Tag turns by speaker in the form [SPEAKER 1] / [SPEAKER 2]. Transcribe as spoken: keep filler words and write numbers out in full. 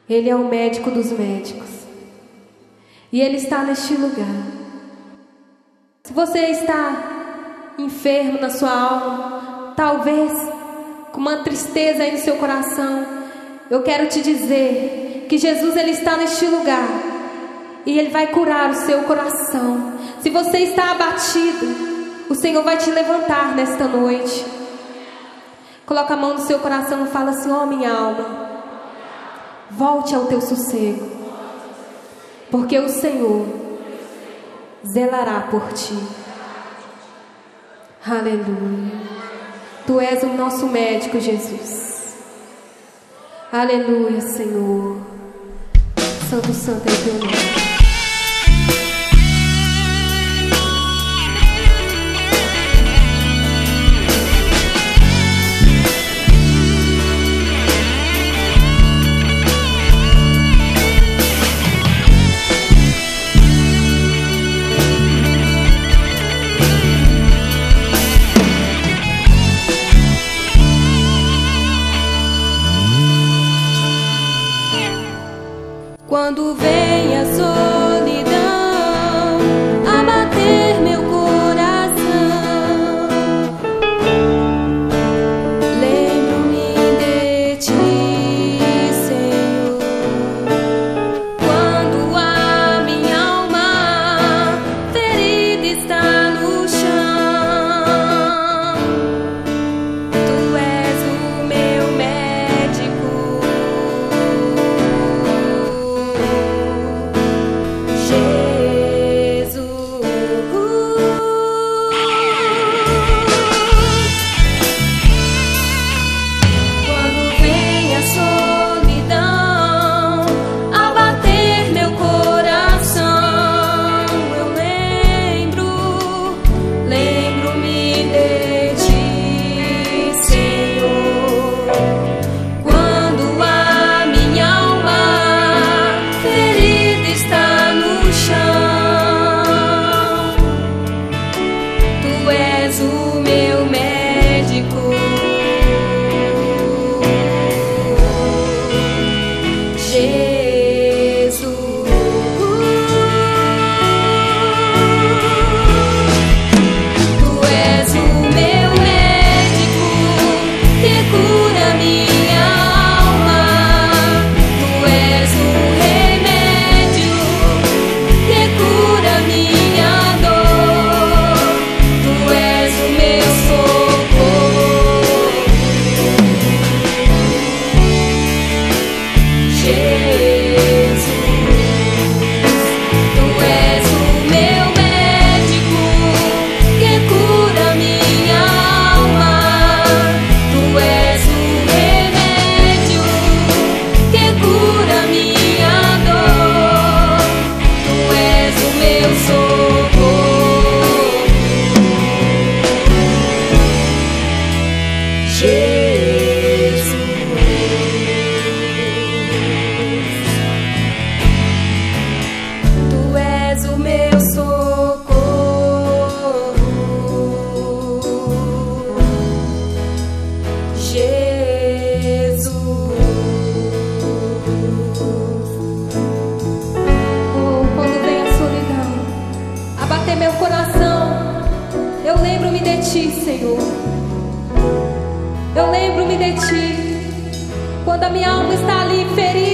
[SPEAKER 1] Ele é o médico dos médicos. E Ele está neste lugar. Se você está enfermo na sua alma, talvez com uma tristeza aí no seu coração, eu quero te dizer que Jesus, Ele está neste lugar. E Ele vai curar o seu coração. Se você está abatido, o Senhor vai te levantar nesta noite. Coloca a mão no seu coração e fala assim: ó, minha alma, volte ao teu sossego, porque o Senhor zelará por ti. Aleluia. Tu és o nosso médico, Jesus. Aleluia, Senhor. Santo, santo é o teu nome.
[SPEAKER 2] Quando vem a solidão abater meu coração, lembro-me de ti, Senhor. Quando a minha alma ferida está no chão, tu és o meu médico.
[SPEAKER 1] Quando a minha alma está ali ferida,